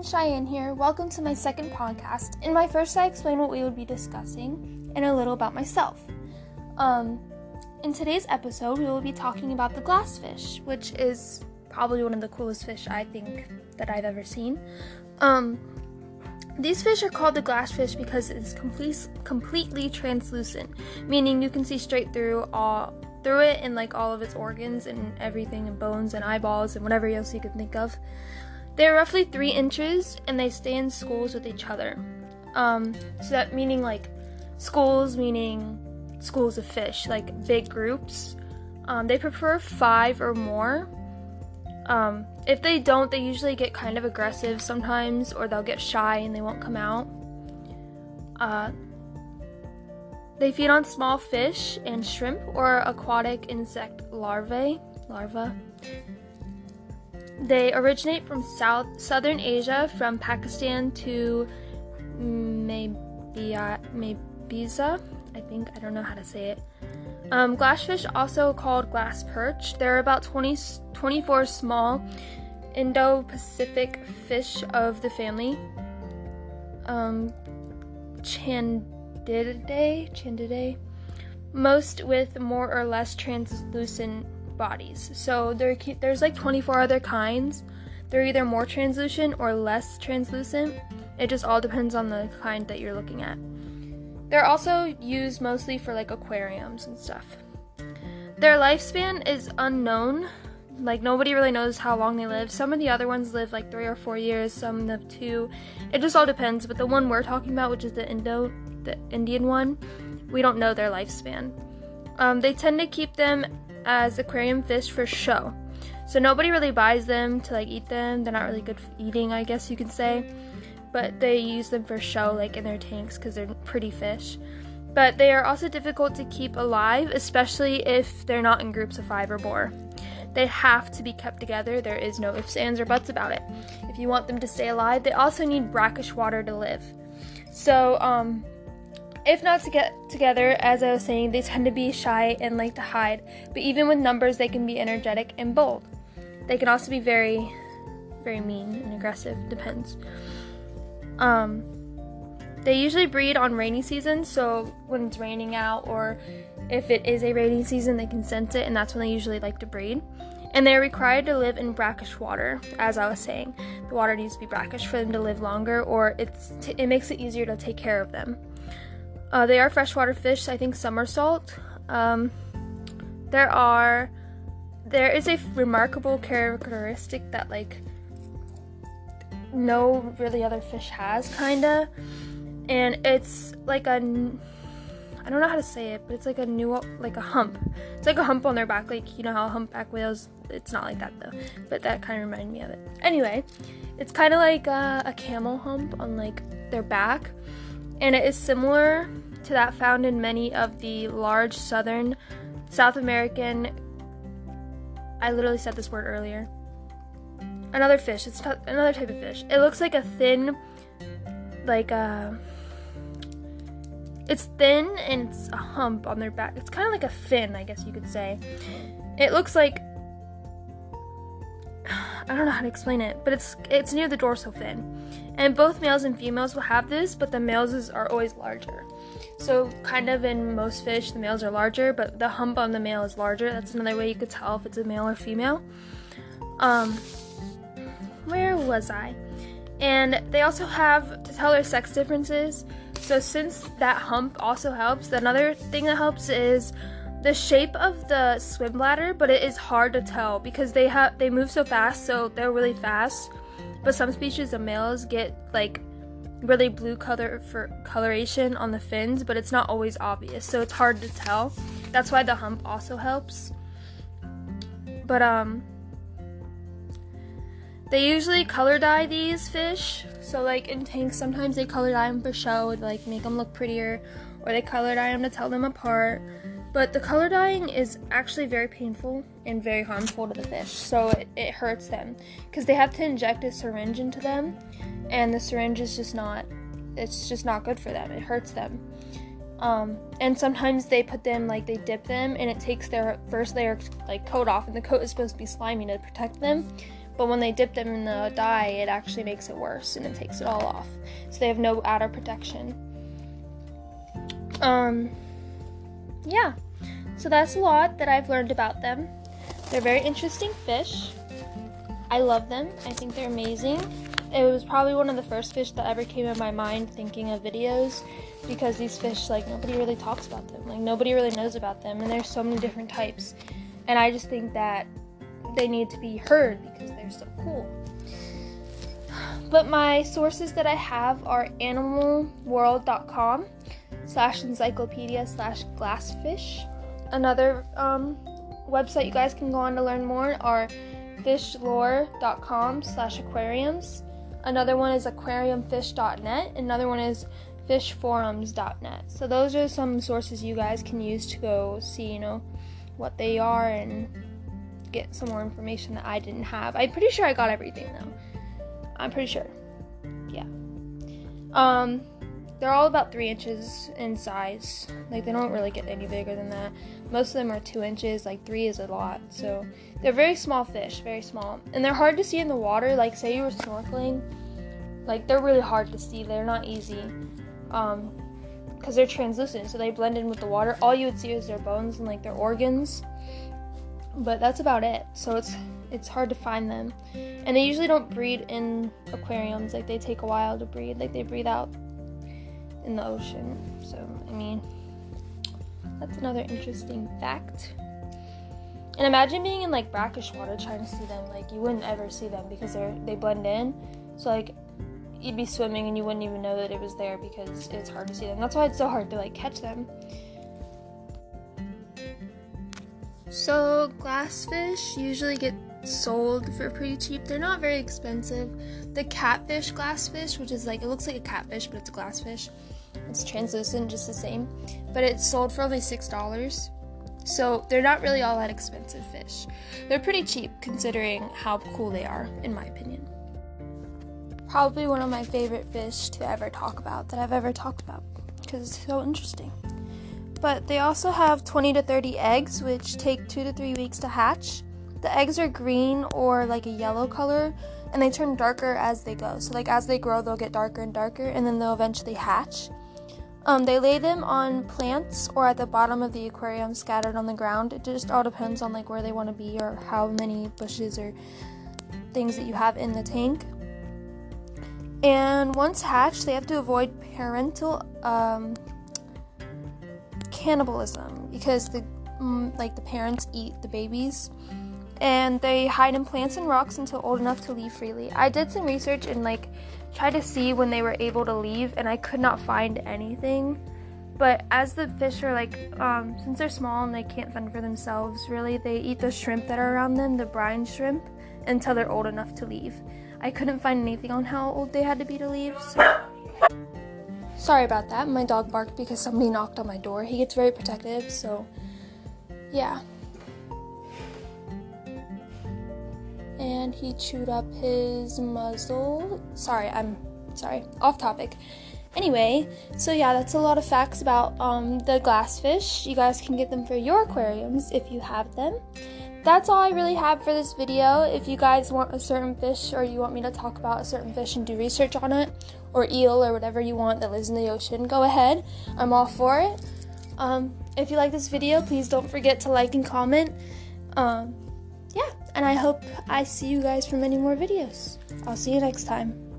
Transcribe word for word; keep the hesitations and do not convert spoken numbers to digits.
everyone, Cheyenne here. Welcome to my second podcast. In my first, I explained what we would be discussing and a little about myself. Um, in today's episode, we will be talking about the glassfish, which is probably one of the coolest fish I think that I've ever seen. Um, these fish are called the glassfish because it is complete, completely translucent, meaning you can see straight through all through it and like all of its organs and everything, and bones and eyeballs and whatever else you could think of. They're roughly three inches and they stay in schools with each other. Um, so that meaning like schools, meaning schools of fish, like big groups. Um, they prefer five or more. Um, if they don't, they usually get kind of aggressive sometimes, or they'll get shy and they won't come out. Uh, they feed on small fish and shrimp or aquatic insect larvae. Larva. They originate from South Southern Asia, from Pakistan to Mabia, Mabiza, I think. I don't know how to say it. Um, glassfish, also called glass perch. There are about twenty, twenty-four small Indo-Pacific fish of the family. Um, Chandidae, Chandidae, most with more or less translucent bodies. So there, there's like twenty-four other kinds. They're either more translucent or less translucent. It just all depends on the kind that you're looking at. They're also used mostly for like aquariums and stuff. Their lifespan is unknown. Like nobody really knows how long they live. Some of the other ones live like three or four years, some live two. It just all depends. But the one we're talking about, which is the Indo, the Indian one, we don't know their lifespan. Um, they tend to keep them as aquarium fish for show. So nobody really buys them to like eat them. They're not really good for eating, I guess you could say. But they use them for show, like in their tanks, because they're pretty fish. But they are also difficult to keep alive, especially if they're not in groups of five or more. They have to be kept together. There is no ifs, ands, or buts about it. If you want them to stay alive, they also need brackish water to live. So, um, if not to get together, as I was saying, they tend to be shy and like to hide. But even with numbers, they can be energetic and bold. They can also be very, very mean and aggressive. Depends. Um, they usually breed on rainy season, so when it's raining out, or if it is a rainy season, they can sense it, and that's when they usually like to breed. And they're required to live in brackish water, as I was saying. The water needs to be brackish for them to live longer, or it's t- it makes it easier to take care of them. Uh, they are freshwater fish. I think some are salt. Um, there are, there is a remarkable characteristic that like no really other fish has, kinda, and it's like a, I don't know how to say it, but it's like a new, like a hump. It's like a hump on their back, like you know how humpback whales. It's not like that though, but that kind of reminded me of it. Anyway, it's kind of like a, a camel hump on like their back, and it is similar to that found in many of the large southern, South American. I literally said this word earlier. Another fish. It's not another type of fish. It looks like a thin, like a. It's thin and it's a hump on their back. It's kind of like a fin, I guess you could say. It looks like, I don't know how to explain it, but it's it's near the dorsal fin. And both males and females will have this, but the males is, are always larger. So kind of in most fish, the males are larger, but the hump on the male is larger. That's another way you could tell if it's a male or female. Um, where was I? And they also have to tell their sex differences. So since that hump also helps, another thing that helps is the shape of the swim bladder, but it is hard to tell because they have they move so fast, so they're really fast. But some species of males get like really blue color for coloration on the fins, but it's not always obvious, so it's hard to tell. That's why the hump also helps. But um they usually color dye these fish. So like in tanks, sometimes they color dye them for show to like make them look prettier, or they color dye them to tell them apart. But the color dyeing is actually very painful and very harmful to the fish, so it, it hurts them because they have to inject a syringe into them, and the syringe is just not, it's just not good for them. It hurts them. Um, and sometimes they put them, like they dip them, and it takes their first layer like coat off, and the coat is supposed to be slimy to protect them, but when they dip them in the dye, it actually makes it worse and it takes it all off. So they have no outer protection. Um, yeah, so that's a lot that I've learned about them. They're very interesting fish. I love them. I think they're amazing. It was probably one of the first fish that ever came in my mind thinking of videos, because these fish, like, nobody really talks about them. Like, nobody really knows about them, and there's so many different types. And I just think that they need to be heard because they're so cool. But my sources that I have are animal world dot com slash encyclopedia slash glassfish. Another um, website you guys can go on to learn more are fishlore dot com slash aquariums. Another one is aquarium fish dot net. Another one is fish forums dot net. So those are some sources you guys can use to go see, you know, what they are and get some more information that I didn't have. I'm pretty sure I got everything though. I'm pretty sure. Yeah. Um, they're all about three inches in size. Like, they don't really get any bigger than that. Most of them are two inches. Like, three is a lot. So they're very small fish, very small, and they're hard to see in the water. Like, say you were snorkeling, like, they're really hard to see. They're not easy, um, because they're translucent, so they blend in with the water. All you would see is their bones and like their organs, but that's about it. So it's it's hard to find them, and they usually don't breed in aquariums. Like, they take a while to breed. Like, they breathe out in the ocean. So I mean, that's another interesting fact. And imagine being in like brackish water trying to see them. Like, you wouldn't ever see them because they're they blend in. So like, you'd be swimming and you wouldn't even know that it was there because it's hard to see them. That's why it's so hard to like catch them. So glassfish usually get sold for pretty cheap. They're not very expensive. The catfish glassfish, which is like, it looks like a catfish, but it's a glassfish. It's translucent, just the same. But it's sold for only six dollars. So they're not really all that expensive fish. They're pretty cheap considering how cool they are, in my opinion. Probably one of my favorite fish to ever talk about, that I've ever talked about, because it's so interesting. But they also have twenty to thirty eggs, which take two to three weeks to hatch. The eggs are green or like a yellow color, and they turn darker as they go. So like, as they grow, they'll get darker and darker, and then they'll eventually hatch. Um, they lay them on plants or at the bottom of the aquarium scattered on the ground. It just all depends on like where they want to be or how many bushes or things that you have in the tank. And once hatched, they have to avoid parental um, cannibalism, because the mm, like the parents eat the babies. And they hide in plants and rocks until old enough to leave freely. I did some research and like tried to see when they were able to leave, and I could not find anything. But as the fish are like, um, since they're small and they can't fend for themselves really, they eat the shrimp that are around them, the brine shrimp, until they're old enough to leave. I couldn't find anything on how old they had to be to leave, so. Sorry about that. My dog barked because somebody knocked on my door. He gets very protective, so yeah. And he chewed up his muzzle. Sorry, I'm sorry, off topic. Anyway, so yeah, that's a lot of facts about um, the glassfish. You guys can get them for your aquariums if you have them. That's all I really have for this video. If you guys want a certain fish, or you want me to talk about a certain fish and do research on it, or eel, or whatever you want that lives in the ocean, go ahead. I'm all for it. Um, if you like this video, please don't forget to like and comment. Um, yeah, and I hope I see you guys for many more videos. I'll see you next time.